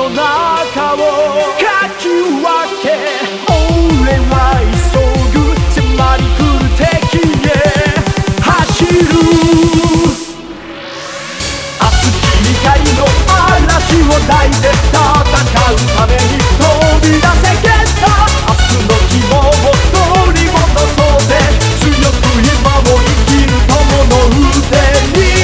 の中をかき分け、俺は急ぐ迫り来る敵へ走る。熱き怒りの嵐を抱いて戦うために飛び出せけた。明日の希望を取り戻そうぜ、強く今を生きる友の腕に。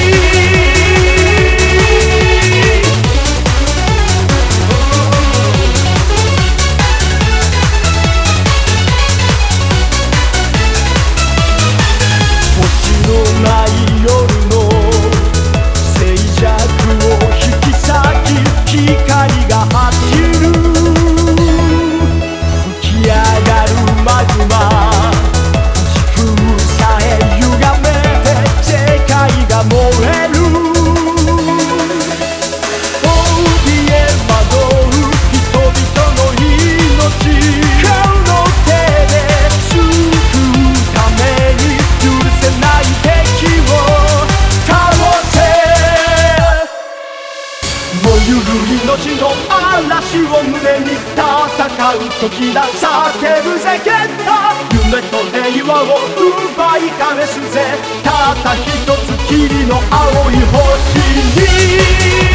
命の嵐を胸に戦う時だ。叫ぶぜケンタ、夢と平和を奪い返すぜ。たった一つきりの青い星に。